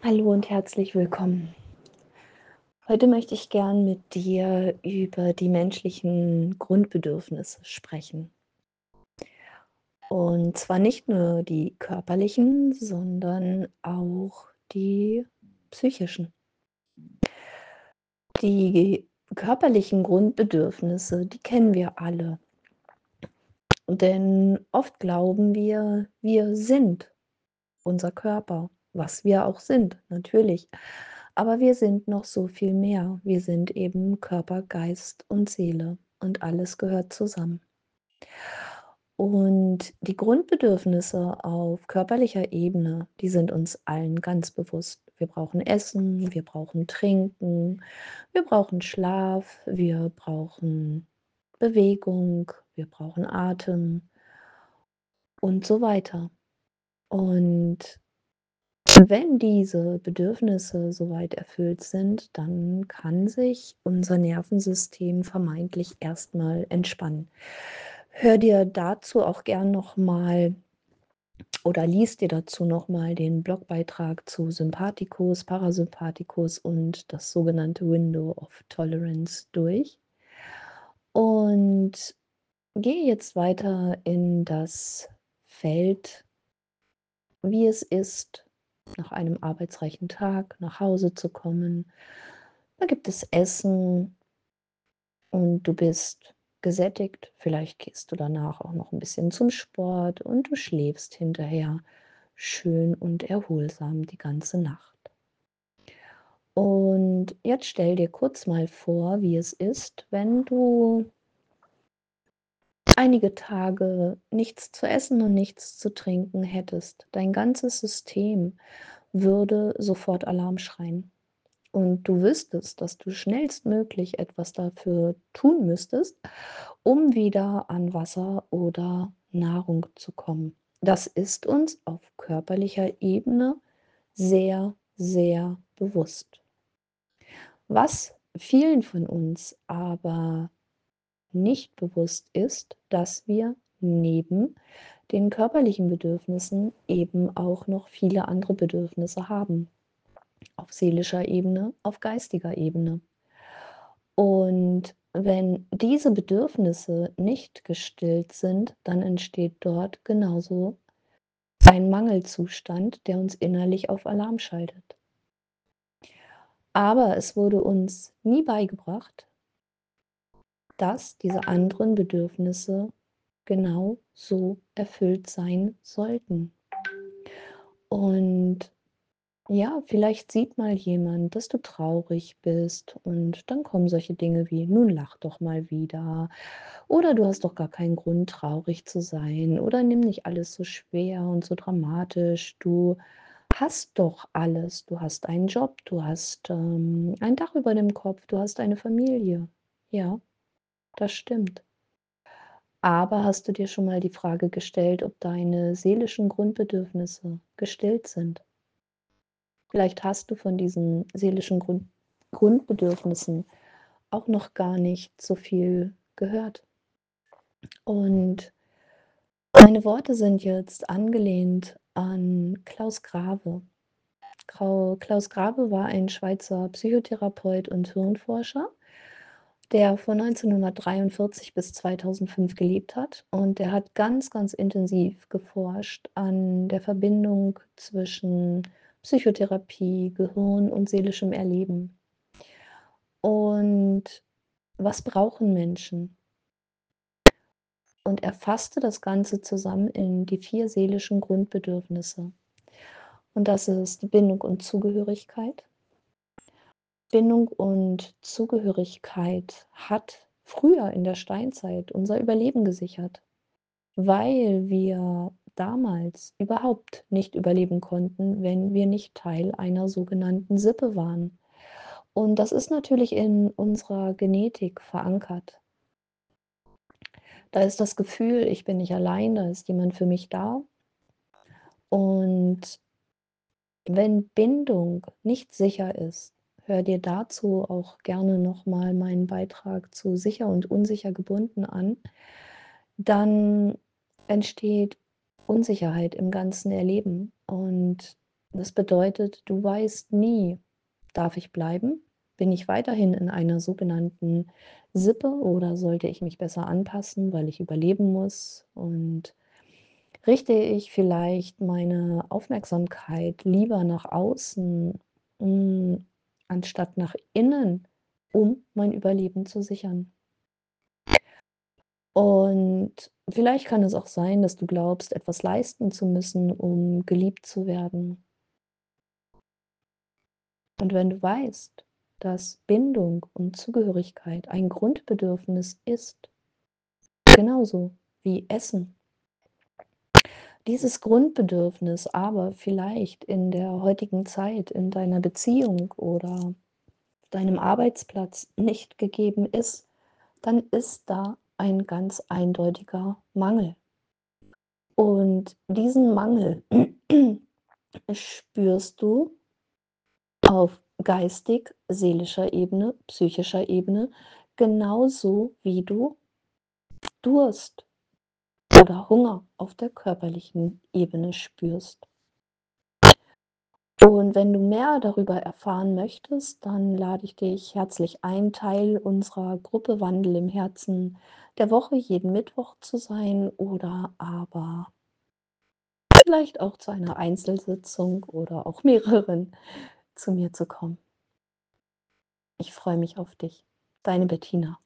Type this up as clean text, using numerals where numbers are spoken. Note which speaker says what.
Speaker 1: Hallo und herzlich willkommen. Heute möchte ich gern mit dir über die menschlichen Grundbedürfnisse sprechen. Und zwar nicht nur die körperlichen, sondern auch die psychischen. Die körperlichen Grundbedürfnisse, die kennen wir alle. Denn oft glauben wir, wir sind unser Körper, was wir auch sind, natürlich. Aber wir sind noch so viel mehr. Wir sind eben Körper, Geist und Seele und alles gehört zusammen. Und die Grundbedürfnisse auf körperlicher Ebene, die sind uns allen ganz bewusst. Wir brauchen Essen, wir brauchen Trinken, wir brauchen Schlaf, wir brauchen Bewegung, wir brauchen Atem und so weiter. Und wenn diese Bedürfnisse soweit erfüllt sind, dann kann sich unser Nervensystem vermeintlich erstmal entspannen. Hör dir dazu auch gern noch mal oder lies dir dazu noch mal den Blogbeitrag zu Sympathikus, Parasympathikus und das sogenannte Window of Tolerance durch. Und gehe jetzt weiter in das Feld, wie es ist, nach einem arbeitsreichen Tag nach Hause zu kommen. Da gibt es Essen und du bist gesättigt. Vielleicht gehst du danach auch noch ein bisschen zum Sport und du schläfst hinterher schön und erholsam die ganze Nacht. Und jetzt stell dir kurz mal vor, wie es ist, wenn du einige Tage nichts zu essen und nichts zu trinken hättest. Dein ganzes System würde sofort Alarm schreien. Und du wüsstest, dass du schnellstmöglich etwas dafür tun müsstest, um wieder an Wasser oder Nahrung zu kommen. Das ist uns auf körperlicher Ebene sehr, sehr bewusst. Was vielen von uns aber nicht bewusst ist, dass wir neben den körperlichen Bedürfnissen eben auch noch viele andere Bedürfnisse haben. Auf seelischer Ebene, auf geistiger Ebene. Und wenn diese Bedürfnisse nicht gestillt sind, dann entsteht dort genauso ein Mangelzustand, der uns innerlich auf Alarm schaltet. Aber es wurde uns nie beigebracht, dass diese anderen Bedürfnisse genau so erfüllt sein sollten. Und ja, vielleicht sieht mal jemand, dass du traurig bist und dann kommen solche Dinge wie: „Nun lach doch mal wieder“ oder „Du hast doch gar keinen Grund, traurig zu sein“ oder „Nimm nicht alles so schwer und so dramatisch. Du hast doch alles. Du hast einen Job, du hast, ein Dach über dem Kopf, du hast eine Familie.“ Ja, das stimmt. Aber hast du dir schon mal die Frage gestellt, ob deine seelischen Grundbedürfnisse gestillt sind? Vielleicht hast du von diesen seelischen Grundbedürfnissen auch noch gar nicht so viel gehört. Und meine Worte sind jetzt angelehnt an Klaus Grave. Klaus Grave war ein Schweizer Psychotherapeut und Hirnforscher, der von 1943 bis 2005 gelebt hat. Und der hat ganz, ganz intensiv geforscht an der Verbindung zwischen Psychotherapie, Gehirn und seelischem Erleben. Und was brauchen Menschen? Und er fasste das Ganze zusammen in die 4 seelischen Grundbedürfnisse. Und das ist Bindung und Zugehörigkeit. Bindung und Zugehörigkeit hat früher in der Steinzeit unser Überleben gesichert, weil wir damals überhaupt nicht überleben konnten, wenn wir nicht Teil einer sogenannten Sippe waren. Und das ist natürlich in unserer Genetik verankert. Da ist das Gefühl, ich bin nicht allein, da ist jemand für mich da. Und wenn Bindung nicht sicher ist, hör dir dazu auch gerne noch mal meinen Beitrag zu „Sicher und unsicher gebunden“ an, dann entsteht Unsicherheit im ganzen Erleben. Und Das bedeutet, du weißt nie: Darf ich bleiben? Bin ich weiterhin in einer sogenannten Sippe oder sollte ich mich besser anpassen, weil ich überleben muss? Und richte ich vielleicht meine Aufmerksamkeit lieber nach außen, hm, anstatt nach innen, um mein Überleben zu sichern? Und vielleicht kann es auch sein, dass du glaubst, etwas leisten zu müssen, um geliebt zu werden. Und wenn du weißt, dass Bindung und Zugehörigkeit ein Grundbedürfnis ist, genauso wie Essen, dieses Grundbedürfnis aber vielleicht in der heutigen Zeit in deiner Beziehung oder deinem Arbeitsplatz nicht gegeben ist, dann ist da ein ganz eindeutiger Mangel. Und diesen Mangel spürst du auf geistig-seelischer Ebene, psychischer Ebene, genauso wie du Durst oder Hunger auf der körperlichen Ebene spürst. Und wenn du mehr darüber erfahren möchtest, dann lade ich dich herzlich ein, Teil unserer Gruppe Wandel im Herzen der Woche jeden Mittwoch zu sein oder aber vielleicht auch zu einer Einzelsitzung oder auch mehreren zu mir zu kommen. Ich freue mich auf dich. Deine Bettina.